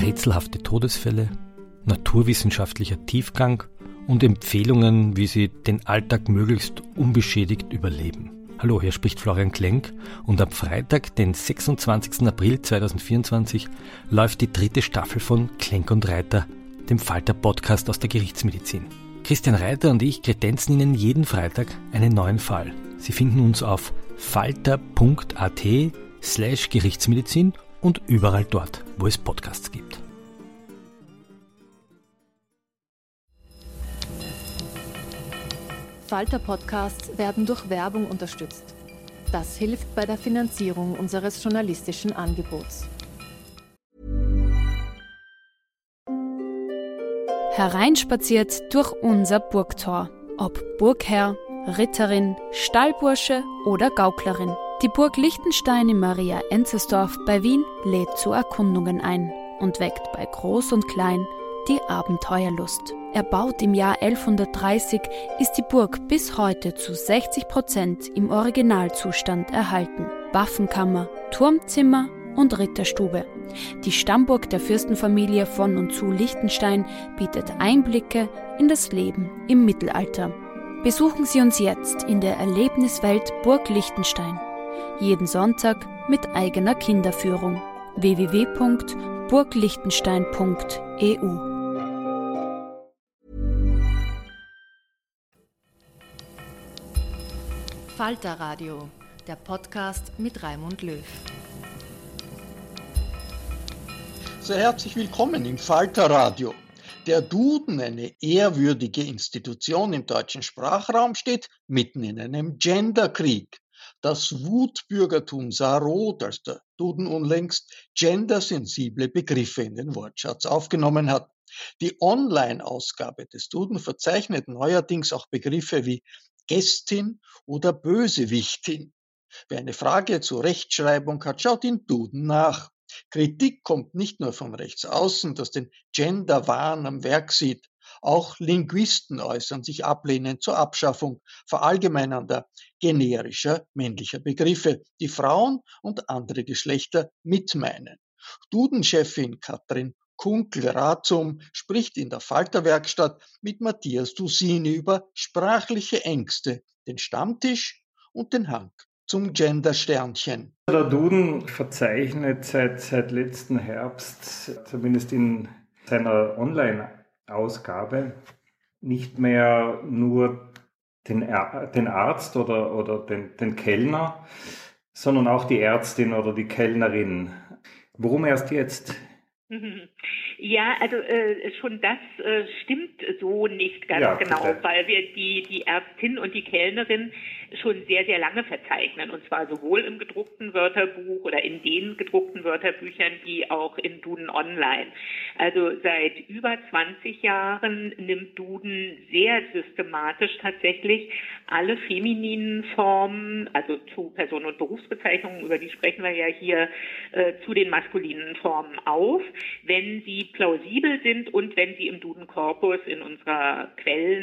rätselhafte Todesfälle, naturwissenschaftlicher Tiefgang und Empfehlungen, wie Sie den Alltag möglichst unbeschädigt überleben. Hallo, hier spricht Florian Klenk und am Freitag, den 26. April 2024, läuft die 3. Staffel von Klenk und Reiter, dem Falter-Podcast aus der Gerichtsmedizin. Christian Reiter und ich kredenzen Ihnen jeden Freitag einen neuen Fall. Sie finden uns auf falter.at/Gerichtsmedizin und überall dort, wo es Podcasts gibt. Falter-Podcasts werden durch Werbung unterstützt. Das hilft bei der Finanzierung unseres journalistischen Angebots. Hereinspaziert durch unser Burgtor. Ob Burgherr, Ritterin, Stallbursche oder Gauklerin. Die Burg Lichtenstein in Maria Enzersdorf bei Wien lädt zu Erkundungen ein und weckt bei Groß und Klein die Abenteuerlust. Erbaut im Jahr 1130 ist die Burg bis heute zu 60% im Originalzustand erhalten. Waffenkammer, Turmzimmer und Ritterstube. Die Stammburg der Fürstenfamilie von und zu Lichtenstein bietet Einblicke in das Leben im Mittelalter. Besuchen Sie uns jetzt in der Erlebniswelt Burg Lichtenstein. Jeden Sonntag mit eigener Kinderführung. www.burglichtenstein.eu. Falter Radio, der Podcast mit Raimund Löw. Sehr herzlich willkommen im Falter Radio. Der Duden, eine ehrwürdige Institution im deutschen Sprachraum, steht mitten in einem Genderkrieg. Das Wutbürgertum sah rot, als der Duden unlängst gendersensible Begriffe in den Wortschatz aufgenommen hat. Die Online-Ausgabe des Duden verzeichnet neuerdings auch Begriffe wie Gästin oder Bösewichtin. Wer eine Frage zur Rechtschreibung hat, schaut im Duden nach. Kritik kommt nicht nur von rechts außen, das den Genderwahn am Werk sieht. Auch Linguisten äußern sich ablehnend zur Abschaffung verallgemeinernder generischer männlicher Begriffe, die Frauen und andere Geschlechter mitmeinen. Duden-Chefin Katrin Kunkel-Razum spricht in der Falter-Werkstatt mit Matthias Dusini über sprachliche Ängste, den Stammtisch und den Hang zum Gender-Sternchen. Der Duden verzeichnet seit letzten Herbst, zumindest in seiner Online-Ausgabe, nicht mehr nur den Arzt oder den Kellner, sondern auch die Ärztin oder die Kellnerin. Warum erst jetzt? Ja, also schon das stimmt so nicht ganz genau, weil wir die Ärztin und die Kellnerin schon sehr, sehr lange verzeichnen, und zwar sowohl im gedruckten Wörterbuch oder in den gedruckten Wörterbüchern wie auch in Duden Online. Also seit über 20 Jahren nimmt Duden sehr systematisch tatsächlich alle femininen Formen, also zu Personen- und Berufsbezeichnungen, über die sprechen wir ja hier, zu den maskulinen Formen auf, wenn sie plausibel sind und wenn sie im Duden-Korpus in unserer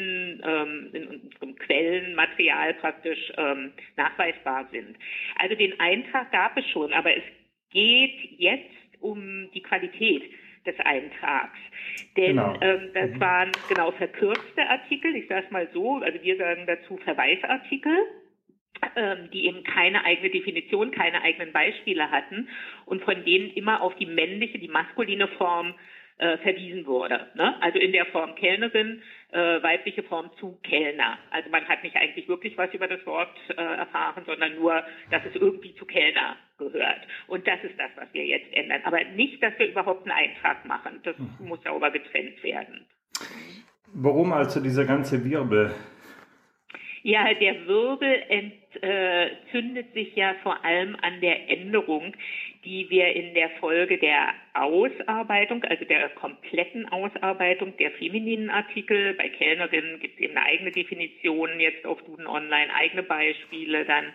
in unserem Quellenmaterial praktisch nachweisbar sind. Also den Eintrag gab es schon, aber es geht jetzt um die Qualität des Eintrags. Denn das waren verkürzte Artikel, ich sage es mal so, also wir sagen dazu Verweisartikel, die eben keine eigene Definition, keine eigenen Beispiele hatten und von denen immer auf die männliche, die maskuline Form verwiesen wurde. Ne? Also in der Form Kellnerin, weibliche Form zu Kellner. Also man hat nicht eigentlich wirklich was über das Wort erfahren, sondern nur, dass es irgendwie zu Kellner gehört. Und das ist das, was wir jetzt ändern. Aber nicht, dass wir überhaupt einen Eintrag machen. Das muss sauber getrennt werden. Warum also dieser ganze Wirbel? Ja, der Wirbel entzündet sich ja vor allem an der Änderung, die wir in der Folge der Ausarbeitung, also der kompletten Ausarbeitung der femininen Artikel, bei Kellnerinnen gibt es eben eine eigene Definition, jetzt auf Duden Online eigene Beispiele dann,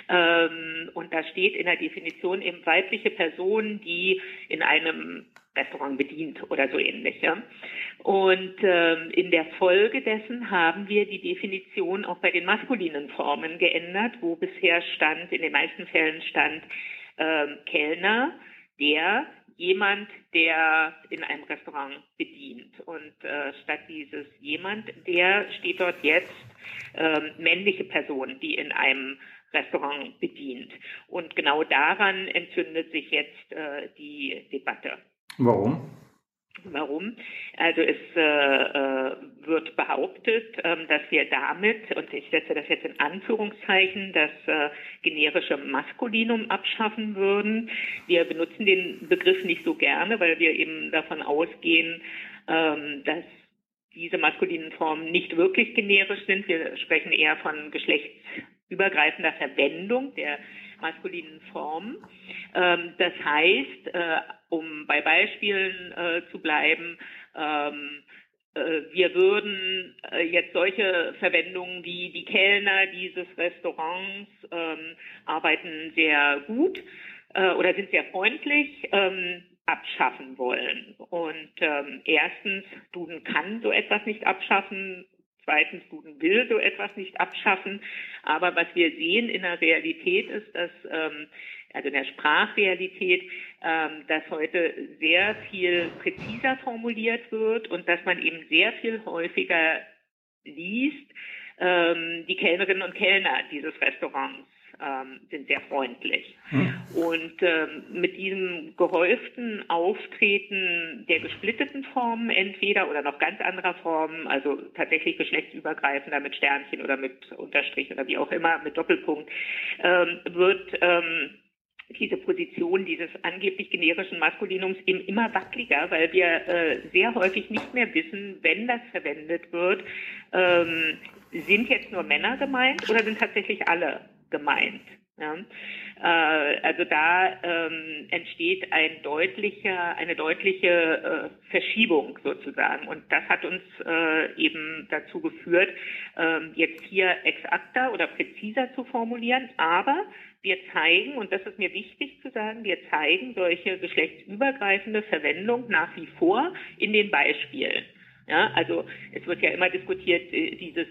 und da steht in der Definition eben weibliche Person, die in einem Restaurant bedient oder so ähnlich. Ja. Und in der Folge dessen haben wir die Definition auch bei den maskulinen Formen geändert, wo bisher stand, in den meisten Fällen stand Kellner, der jemand, der in einem Restaurant bedient. Und statt dieses jemand, der steht dort jetzt männliche Person, die in einem Restaurant bedient. Und genau daran entzündet sich jetzt die Debatte. Warum? Warum? Also es wird behauptet, dass wir damit, und ich setze das jetzt in Anführungszeichen, das generische Maskulinum abschaffen würden. Wir benutzen den Begriff nicht so gerne, weil wir eben davon ausgehen, dass diese maskulinen Formen nicht wirklich generisch sind. Wir sprechen eher von geschlechtsübergreifender Verwendung der maskulinen Formen. Das heißt, um bei Beispielen zu bleiben, wir würden jetzt solche Verwendungen wie die Kellner dieses Restaurants arbeiten sehr gut oder sind sehr freundlich, abschaffen wollen. Und erstens, Duden kann so etwas nicht abschaffen. Zweitens, Duden will so etwas nicht abschaffen. Aber was wir sehen in der Realität ist, dass, also in der Sprachrealität, dass heute sehr viel präziser formuliert wird und dass man eben sehr viel häufiger liest, die Kellnerinnen und Kellner dieses Restaurants sind sehr freundlich. Und mit diesem gehäuften Auftreten der gesplitteten Formen entweder oder noch ganz anderer Formen, also tatsächlich geschlechtsübergreifender mit Sternchen oder mit Unterstrich oder wie auch immer, mit Doppelpunkt, wird diese Position dieses angeblich generischen Maskulinums eben immer wackeliger, weil wir sehr häufig nicht mehr wissen, wenn das verwendet wird, sind jetzt nur Männer gemeint oder sind tatsächlich alle gemeint. Ja? Also da entsteht eine deutliche Verschiebung sozusagen. Und das hat uns eben dazu geführt, jetzt hier exakter oder präziser zu formulieren. Aber wir zeigen, und das ist mir wichtig zu sagen, wir zeigen solche geschlechtsübergreifende Verwendung nach wie vor in den Beispielen. Ja, also es wird ja immer diskutiert, dieses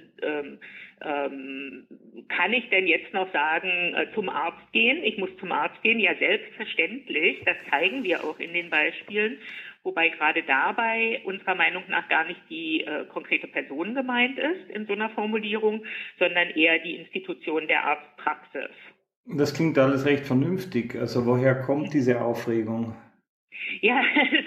kann ich denn jetzt noch sagen, zum Arzt gehen? Ich muss zum Arzt gehen? Ja, selbstverständlich. Das zeigen wir auch in den Beispielen. Wobei gerade dabei unserer Meinung nach gar nicht die konkrete Person gemeint ist in so einer Formulierung, sondern eher die Institution der Arztpraxis. Das klingt alles recht vernünftig. Also woher kommt diese Aufregung? Ja,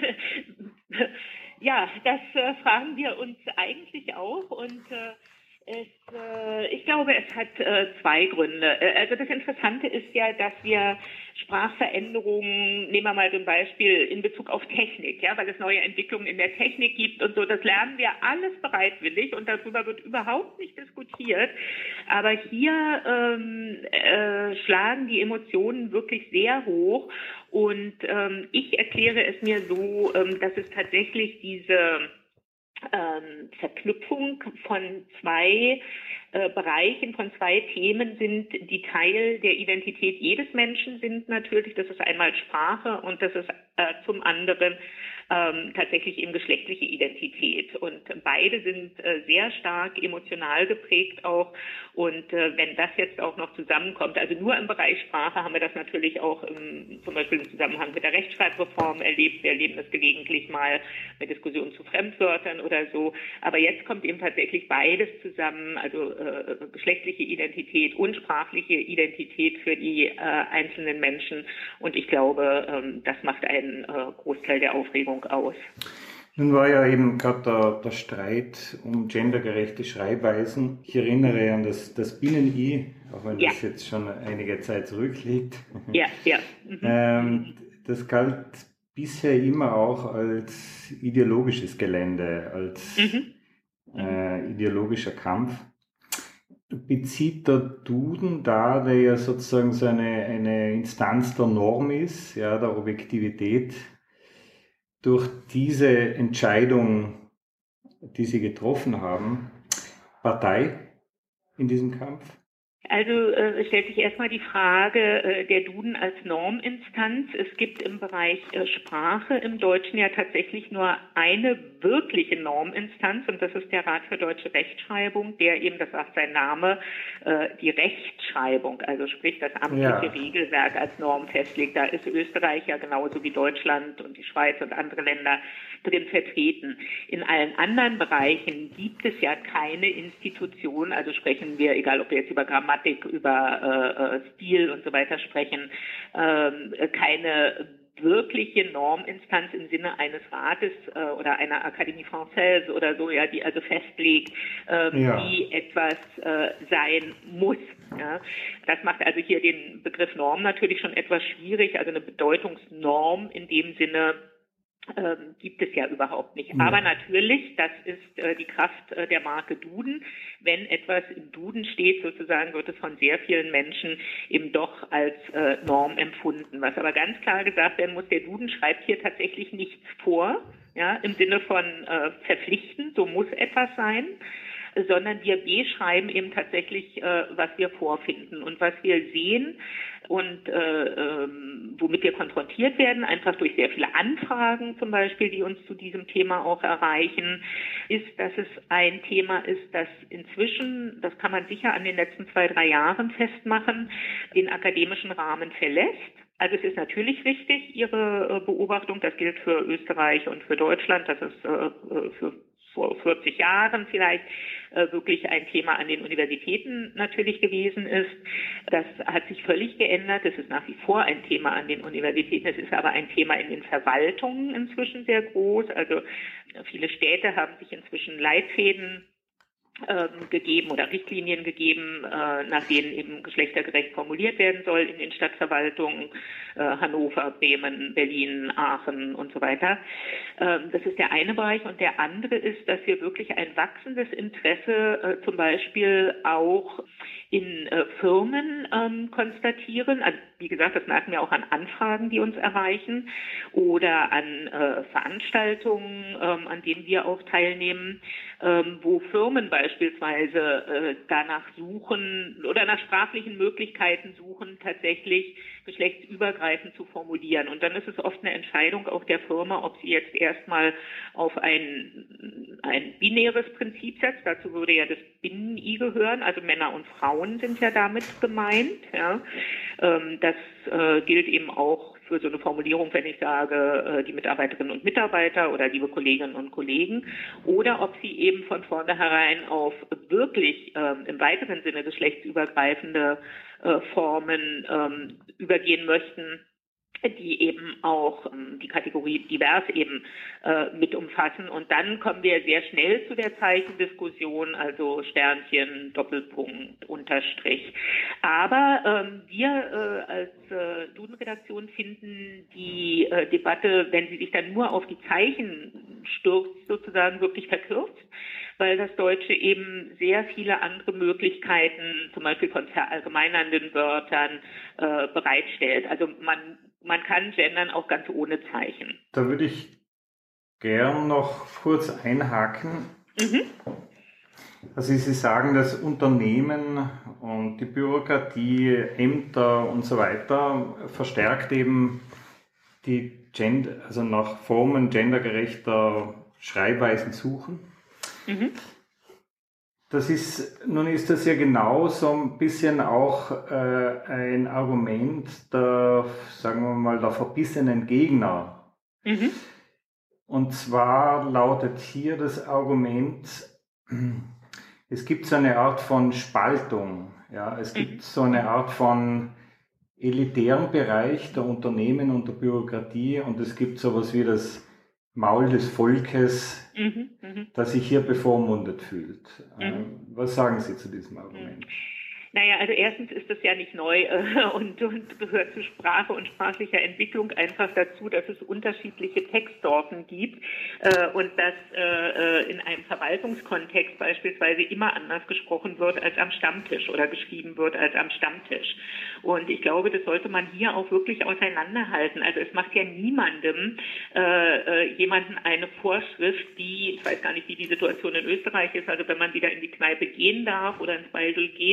ja, das fragen wir uns eigentlich auch und ich glaube, es hat zwei Gründe. Also das Interessante ist ja, dass wir Sprachveränderungen, nehmen wir mal so ein Beispiel in Bezug auf Technik, ja, weil es neue Entwicklungen in der Technik gibt und so, das lernen wir alles bereitwillig und darüber wird überhaupt nicht diskutiert. Aber hier schlagen die Emotionen wirklich sehr hoch und ich erkläre es mir so, dass es tatsächlich diese Verknüpfung von zwei Bereichen, von zwei Themen sind, die Teil der Identität jedes Menschen sind natürlich. Das ist einmal Sprache und das ist zum anderen tatsächlich eben geschlechtliche Identität. Und beide sind sehr stark emotional geprägt auch. Und wenn das jetzt auch noch zusammenkommt, also nur im Bereich Sprache haben wir das natürlich auch zum Beispiel im Zusammenhang mit der Rechtschreibreform erlebt. Wir erleben das gelegentlich mal mit Diskussionen zu Fremdwörtern oder so. Aber jetzt kommt eben tatsächlich beides zusammen, also geschlechtliche Identität und sprachliche Identität für die einzelnen Menschen. Und ich glaube, das macht einen Großteil der Aufregung aus. Nun war ja eben gerade der Streit um gendergerechte Schreibweisen. Ich erinnere an das Binnen-I, auch wenn das jetzt schon einige Zeit zurückliegt. Ja, ja. Das galt bisher immer auch als ideologisches Gelände, als ideologischer Kampf. Bezieht der Duden da, der ja sozusagen so eine Instanz der Norm ist, ja, der Objektivität, durch diese Entscheidung, die Sie getroffen haben, Partei in diesem Kampf? Also es stellt sich erstmal die Frage der Duden als Norminstanz. Es gibt im Bereich Sprache im Deutschen ja tatsächlich nur eine wirkliche Norminstanz und das ist der Rat für deutsche Rechtschreibung, der eben, das sagt sein Name, die Rechtschreibung, also sprich das amtliche Regelwerk als Norm festlegt. Da ist Österreich ja genauso wie Deutschland und die Schweiz und andere Länder drin vertreten. In allen anderen Bereichen gibt es ja keine Institution, also sprechen wir, egal ob wir jetzt über Grammatik, über Stil und so weiter sprechen, keine wirkliche Norminstanz im Sinne eines Rates oder einer Académie Française oder so, ja, die also festlegt, wie etwas sein muss. Ja. Das macht also hier den Begriff Norm natürlich schon etwas schwierig, also eine Bedeutungsnorm in dem Sinne gibt es ja überhaupt nicht. Aber natürlich, das ist die Kraft der Marke Duden. Wenn etwas im Duden steht, sozusagen, wird es von sehr vielen Menschen eben doch als Norm empfunden. Was aber ganz klar gesagt werden muss, der Duden schreibt hier tatsächlich nichts vor, ja, im Sinne von verpflichten, so muss etwas sein, sondern wir beschreiben eben tatsächlich, was wir vorfinden und was wir sehen und womit wir konfrontiert werden, einfach durch sehr viele Anfragen zum Beispiel, die uns zu diesem Thema auch erreichen, ist, dass es ein Thema ist, das inzwischen, das kann man sicher an den letzten 2-3 Jahren festmachen, den akademischen Rahmen verlässt. Also es ist natürlich richtig, Ihre Beobachtung, das gilt für Österreich und für Deutschland, dass es für vor 40 Jahren vielleicht wirklich ein Thema an den Universitäten natürlich gewesen ist. Das hat sich völlig geändert. Es ist nach wie vor ein Thema an den Universitäten. Es ist aber ein Thema in den Verwaltungen inzwischen sehr groß. Also viele Städte haben sich inzwischen Leitfäden gegeben oder Richtlinien gegeben, nach denen eben geschlechtergerecht formuliert werden soll in den Stadtverwaltungen, Hannover, Bremen, Berlin, Aachen und so weiter. Das ist der eine Bereich. Und der andere ist, dass wir wirklich ein wachsendes Interesse zum Beispiel auch in Firmen konstatieren. Also, wie gesagt, das merken wir auch an Anfragen, die uns erreichen oder an Veranstaltungen, an denen wir auch teilnehmen, wo Firmen beispielsweise danach suchen oder nach sprachlichen Möglichkeiten suchen, tatsächlich geschlechtsübergreifend zu formulieren. Und dann ist es oft eine Entscheidung auch der Firma, ob sie jetzt erstmal auf ein binäres Prinzip setzt. Dazu würde ja das Binnen-I gehören, also Männer und Frauen sind ja damit gemeint. Ja. Das gilt eben auch für so eine Formulierung, wenn ich sage, die Mitarbeiterinnen und Mitarbeiter oder liebe Kolleginnen und Kollegen, oder ob sie eben von vornherein auf wirklich im weiteren Sinne geschlechtsübergreifende Formen übergehen möchten, die eben auch die Kategorie divers eben mit umfassen. Und dann kommen wir sehr schnell zu der Zeichendiskussion, also Sternchen, Doppelpunkt, Unterstrich. Aber wir als Duden-Redaktion finden die Debatte, wenn sie sich dann nur auf die Zeichen stürzt, sozusagen wirklich verkürzt, weil das Deutsche eben sehr viele andere Möglichkeiten, zum Beispiel von verallgemeinernden Wörtern, bereitstellt. Also man kann gendern auch ganz ohne Zeichen. Da würde ich gern noch kurz einhaken. Also Sie sagen, dass Unternehmen und die Bürokratie, Ämter und so weiter verstärkt eben die also nach Formen gendergerechter Schreibweisen suchen. Nun ist das ja genau so ein bisschen auch ein Argument der, sagen wir mal, der verbissenen Gegner. Und zwar lautet hier das Argument, es gibt so eine Art von Spaltung. Ja? Es gibt so eine Art von elitären Bereich der Unternehmen und der Bürokratie und es gibt sowas wie das Maul des Volkes, das sich hier bevormundet fühlt. Was sagen Sie zu diesem Argument? Naja, also erstens ist das ja nicht neu und gehört zu Sprache und sprachlicher Entwicklung einfach dazu, dass es unterschiedliche Textsorten gibt und dass in einem Verwaltungskontext beispielsweise immer anders gesprochen wird als am Stammtisch oder geschrieben wird als am Stammtisch. Und ich glaube, das sollte man hier auch wirklich auseinanderhalten. Also es macht ja niemandem jemanden eine Vorschrift, die, ich weiß gar nicht, wie die Situation in Österreich ist, also wenn man wieder in die Kneipe gehen darf oder ins Baldel gehen darf,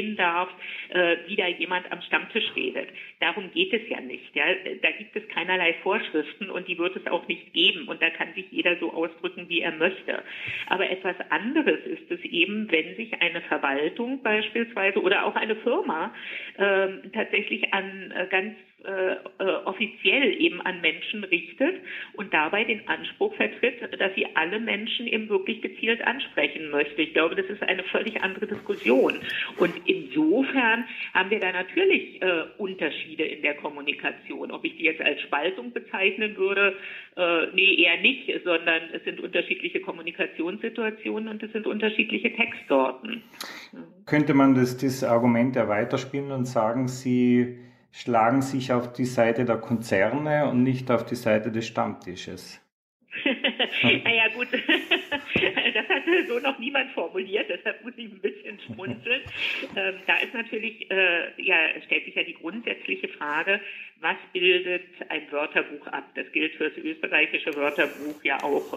wieder jemand am Stammtisch redet. Darum geht es ja nicht. Ja? Da gibt es keinerlei Vorschriften und die wird es auch nicht geben. Und da kann sich jeder so ausdrücken, wie er möchte. Aber etwas anderes ist es eben, wenn sich eine Verwaltung beispielsweise oder auch eine Firma tatsächlich an ganz offiziell eben an Menschen richtet und dabei den Anspruch vertritt, dass sie alle Menschen eben wirklich gezielt ansprechen möchte. Ich glaube, das ist eine völlig andere Diskussion. Und insofern haben wir da natürlich Unterschiede in der Kommunikation. Ob ich die jetzt als Spaltung bezeichnen würde, nee, eher nicht, sondern es sind unterschiedliche Kommunikationssituationen und es sind unterschiedliche Textsorten. Könnte man das Argument ja weiterspielen und sagen, Sie schlagen sich auf die Seite der Konzerne und nicht auf die Seite des Stammtisches? Naja, gut, das hat so noch niemand formuliert, deshalb muss ich ein bisschen schmunzeln. Da ist natürlich, stellt sich ja die grundsätzliche Frage, was bildet ein Wörterbuch ab? Das gilt für das österreichische Wörterbuch ja auch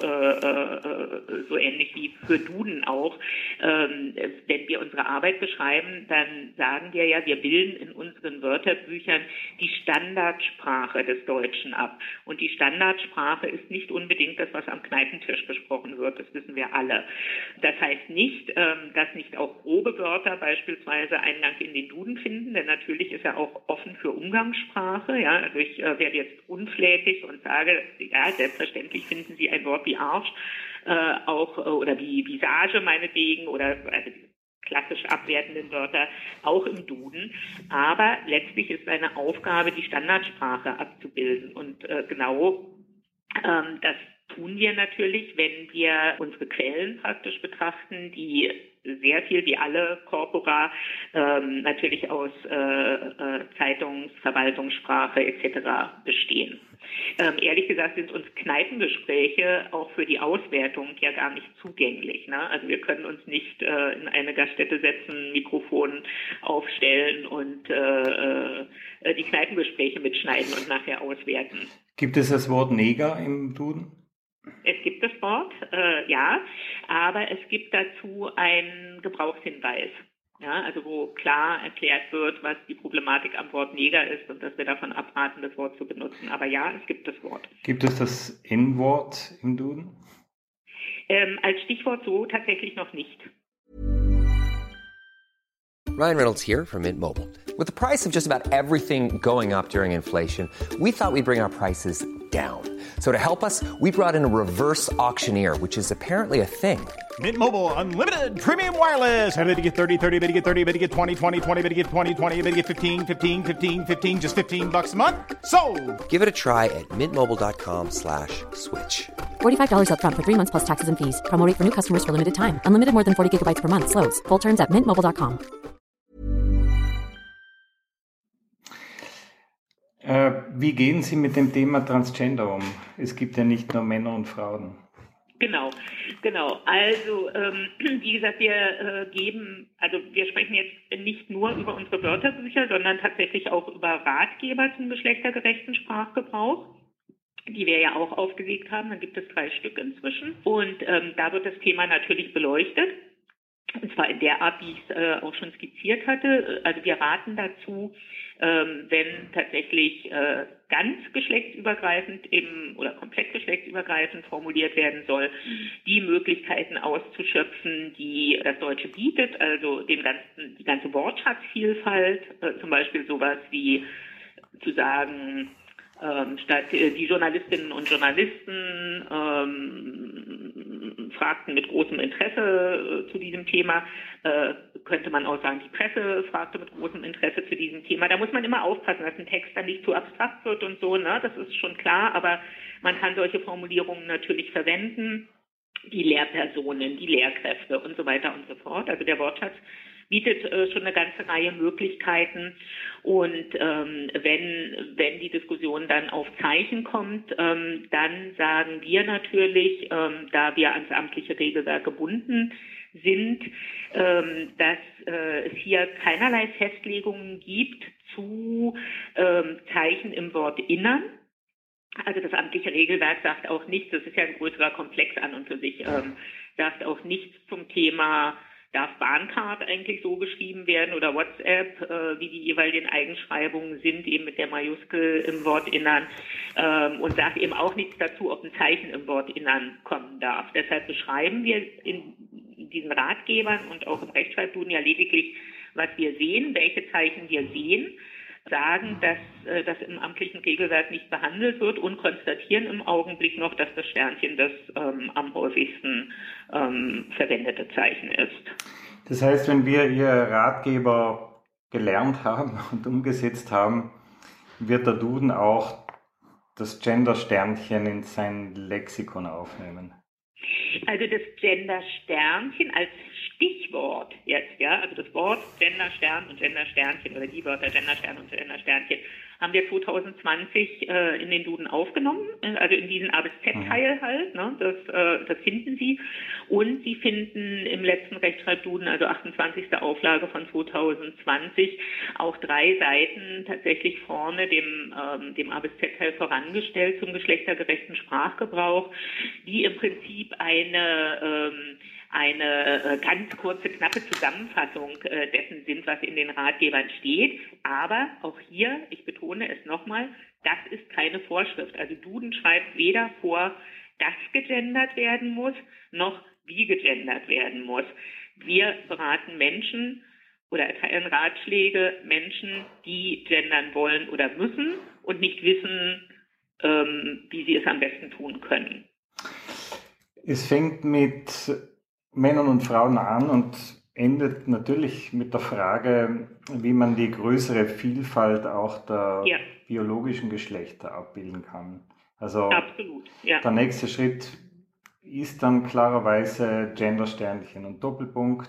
so ähnlich wie für Duden auch. Wenn wir unsere Arbeit beschreiben, dann sagen wir ja, wir bilden in unseren Wörterbüchern die Standardsprache des Deutschen ab. Und die Standardsprache ist nicht unbedingt das, was am Kneipentisch gesprochen wird, das wissen wir alle. Das heißt nicht, dass nicht auch grobe Wörter beispielsweise Eingang in den Duden finden, denn natürlich ist er auch offen für Umgangssprache. Ja, also ich werde jetzt unflätig und sage, ja, selbstverständlich finden Sie ein Wort wie Arsch auch oder wie Visage meinetwegen oder also klassisch abwertenden Wörter auch im Duden. Aber letztlich ist eine Aufgabe, die Standardsprache abzubilden. Und genau das tun wir natürlich, wenn wir unsere Quellen praktisch betrachten, die sehr viel, wie alle Corpora, natürlich aus Verwaltungssprache etc. bestehen. Ehrlich gesagt sind uns Kneipengespräche auch für die Auswertung ja gar nicht zugänglich. Ne? Also wir können uns nicht in eine Gaststätte setzen, Mikrofon aufstellen und die Kneipengespräche mitschneiden und nachher auswerten. Gibt es das Wort Neger im Duden? Es gibt das Wort, ja, aber es gibt dazu einen Gebrauchshinweis. Ja, also wo klar erklärt wird, was die Problematik am Wort Neger ist und dass wir davon abraten, das Wort zu benutzen. Aber ja, es gibt das Wort. Gibt es das N-Wort im Duden? Als Stichwort so tatsächlich noch nicht. Ryan Reynolds here from Mint Mobile. With the price of just about everything going up during inflation, we thought we'd bring our prices down. So to help us, we brought in a reverse auctioneer, which is apparently a thing. Mint Mobile Unlimited Premium Wireless. How to get 30, 30, bit to get 30, bit to get 20, 20, 20, bit to get 20, 20, bit to get 15, 15, 15, 15, just $15 a month? Sold! Give it a try at mintmobile.com/switch. $45 up front for 3 months plus taxes and fees. Promo rate for new customers for limited time. Unlimited more than 40 gigabytes per month. Slows full terms at mintmobile.com. Wie gehen Sie mit dem Thema Transgender um? Es gibt ja nicht nur Männer und Frauen. Genau. Also, wie gesagt, wir wir sprechen jetzt nicht nur über unsere Wörterbücher, sondern tatsächlich auch über Ratgeber zum geschlechtergerechten Sprachgebrauch, die wir ja auch aufgelegt haben. Da gibt es 3 Stück inzwischen. Und da wird das Thema natürlich beleuchtet. Und zwar in der Art, wie ich es auch schon skizziert hatte. Also wir raten dazu, wenn tatsächlich ganz geschlechtsübergreifend oder komplett geschlechtsübergreifend formuliert werden soll, die Möglichkeiten auszuschöpfen, die das Deutsche bietet, also die ganze Wortschatzvielfalt, zum Beispiel sowas wie zu sagen, statt die Journalistinnen und Journalisten fragten mit großem Interesse zu diesem Thema, könnte man auch sagen, die Presse fragte mit großem Interesse zu diesem Thema. Da muss man immer aufpassen, dass ein Text dann nicht zu abstrakt wird und so, ne? Das ist schon klar, aber man kann solche Formulierungen natürlich verwenden, die Lehrpersonen, die Lehrkräfte und so weiter und so fort. Also der Wortschatz bietet schon eine ganze Reihe Möglichkeiten. Und wenn die Diskussion dann auf Zeichen kommt, dann sagen wir natürlich, da wir ans amtliche Regelwerk gebunden sind, dass es hier keinerlei Festlegungen gibt zu Zeichen im Wortinnern. Also das amtliche Regelwerk sagt auch nichts, das ist ja ein größerer Komplex an und für sich, sagt auch nichts zum Thema darf Bahncard eigentlich so geschrieben werden oder WhatsApp, wie die jeweiligen Eigenschreibungen sind, eben mit der Majuskel im Wortinnern, und sagt eben auch nichts dazu, ob ein Zeichen im Wortinnern kommen darf. Deshalb beschreiben wir in diesen Ratgebern und auch im Rechtschreibduden ja lediglich, was wir sehen, welche Zeichen wir sehen, sagen, dass das im amtlichen Regelwerk nicht behandelt wird und konstatieren im Augenblick noch, dass das Sternchen das am häufigsten verwendete Zeichen ist. Das heißt, wenn wir Ihr Ratgeber gelernt haben und umgesetzt haben, wird der Duden auch das Gender-Sternchen in sein Lexikon aufnehmen? Also das Gender-Sternchen als Stichwort jetzt, ja, also das Wort Gender-Stern und Gender-Sternchen oder die Wörter Gender-Stern und Gender-Sternchen haben wir 2020 in den Duden aufgenommen, also in diesen A bis Z-Teil halt, ne, das finden Sie. Und Sie finden im letzten Rechtschreibduden, also 28. Auflage von 2020, auch 3 Seiten tatsächlich vorne dem A bis Z-Teil vorangestellt zum geschlechtergerechten Sprachgebrauch, die im Prinzip eine ganz kurze, knappe Zusammenfassung dessen sind, was in den Ratgebern steht. Aber auch hier, ich betone es nochmal, das ist keine Vorschrift. Also Duden schreibt weder vor, dass gegendert werden muss, noch wie gegendert werden muss. Wir beraten Menschen oder erteilen Ratschläge Menschen, die gendern wollen oder müssen und nicht wissen, wie sie es am besten tun können. Es fängt mit Männern und Frauen an und endet natürlich mit der Frage, wie man die größere Vielfalt auch der biologischen Geschlechter abbilden kann. Also absolut, ja. Der nächste Schritt ist dann klarerweise Gender-Sternchen und Doppelpunkt.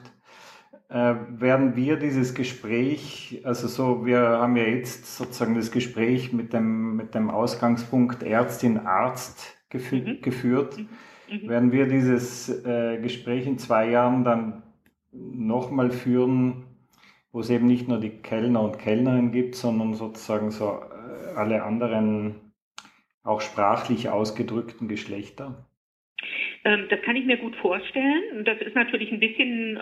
Werden wir dieses Gespräch, also so, wir haben ja jetzt sozusagen das Gespräch mit dem Ausgangspunkt Ärztin-Arzt geführt. Werden wir dieses Gespräch in 2 Jahren dann nochmal führen, wo es eben nicht nur die Kellner und Kellnerinnen gibt, sondern sozusagen so alle anderen auch sprachlich ausgedrückten Geschlechter? Das kann ich mir gut vorstellen. Das ist natürlich ein bisschen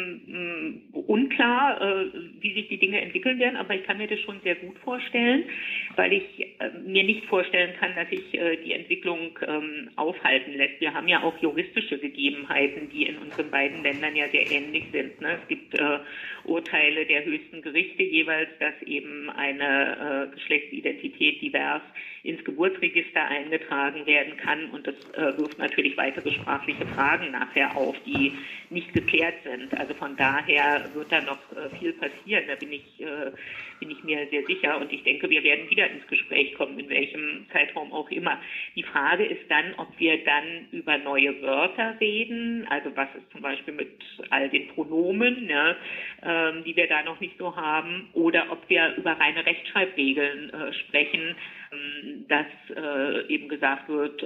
unklar, wie sich die Dinge entwickeln werden, aber ich kann mir das schon sehr gut vorstellen, weil ich mir nicht vorstellen kann, dass sich die Entwicklung aufhalten lässt. Wir haben ja auch juristische Gegebenheiten, die in unseren beiden Ländern ja sehr ähnlich sind. Ne? Es gibt Urteile der höchsten Gerichte jeweils, dass eben eine Geschlechtsidentität divers ins Geburtsregister eingetragen werden kann, und das wirft natürlich weitere sprachliche Fragen nachher auf, die nicht geklärt sind. Also von daher wird da noch viel passieren, da bin ich mir sehr sicher, und ich denke, wir werden wieder ins Gespräch kommen, in welchem Zeitraum auch immer. Die Frage ist dann, ob wir dann über neue Wörter reden, also was ist zum Beispiel mit all den Pronomen, ja, die wir da noch nicht so haben, oder ob wir über reine Rechtschreibregeln sprechen, dass eben gesagt wird,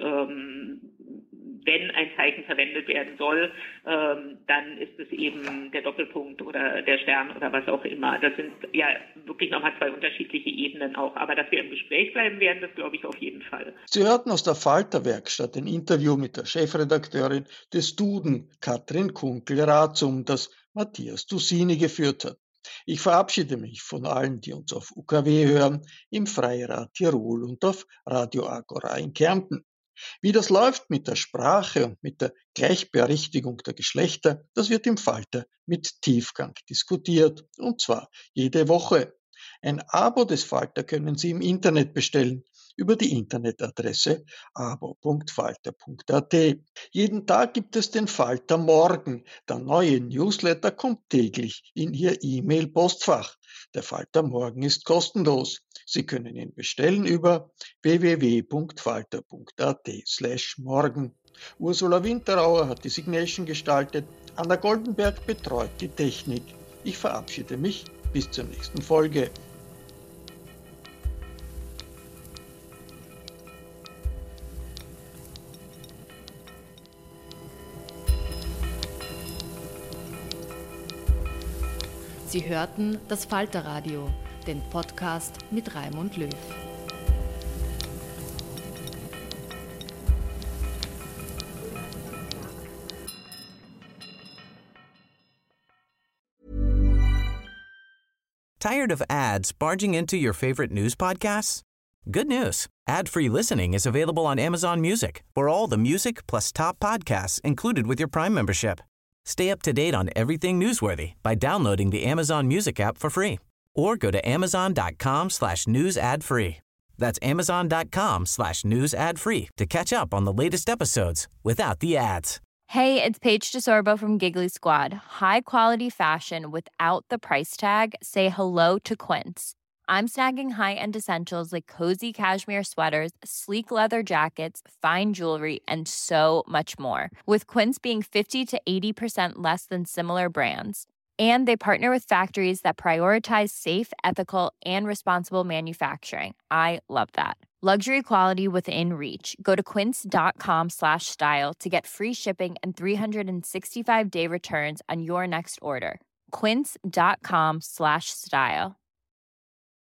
wenn ein Zeichen verwendet werden soll, dann ist es eben der Doppelpunkt oder der Stern oder was auch immer. Das sind ja wirklich nochmal 2 unterschiedliche Ebenen auch. Aber dass wir im Gespräch bleiben werden, das glaube ich auf jeden Fall. Sie hörten aus der Falter-Werkstatt ein Interview mit der Chefredakteurin des Duden, Katrin Kunkel-Razum, das Matthias Dusini geführt hat. Ich verabschiede mich von allen, die uns auf UKW hören, im Freirad Tirol und auf Radio Agora in Kärnten. Wie das läuft mit der Sprache und mit der Gleichberechtigung der Geschlechter, das wird im Falter mit Tiefgang diskutiert, und zwar jede Woche. Ein Abo des Falter können Sie im Internet bestellen, über die Internetadresse abo.falter.at. Jeden Tag gibt es den Falter Morgen. Der neue Newsletter kommt täglich in Ihr E-Mail-Postfach. Der Falter Morgen ist kostenlos. Sie können ihn bestellen über www.falter.at/morgen. Ursula Winterauer hat die Signation gestaltet. Anna Goldenberg betreut die Technik. Ich verabschiede mich bis zur nächsten Folge. Sie hörten das Falterradio, den Podcast mit Raimund Löw. Tired of ads barging into your favorite news podcasts? Good news. Ad-free listening is available on Amazon Music for all the music plus top podcasts included with your Prime membership. Stay up to date on everything newsworthy by downloading the Amazon Music app for free or go to amazon.com/news ad free. That's amazon.com/news ad free to catch up on the latest episodes without the ads. Hey, it's Paige DeSorbo from Giggly Squad. High quality fashion without the price tag. Say hello to Quince. I'm snagging high-end essentials like cozy cashmere sweaters, sleek leather jackets, fine jewelry, and so much more. With Quince being 50 to 80% less than similar brands. And they partner with factories that prioritize safe, ethical, and responsible manufacturing. I love that. Luxury quality within reach. Go to quince.com/style to get free shipping and 365-day returns on your next order. Quince.com/style.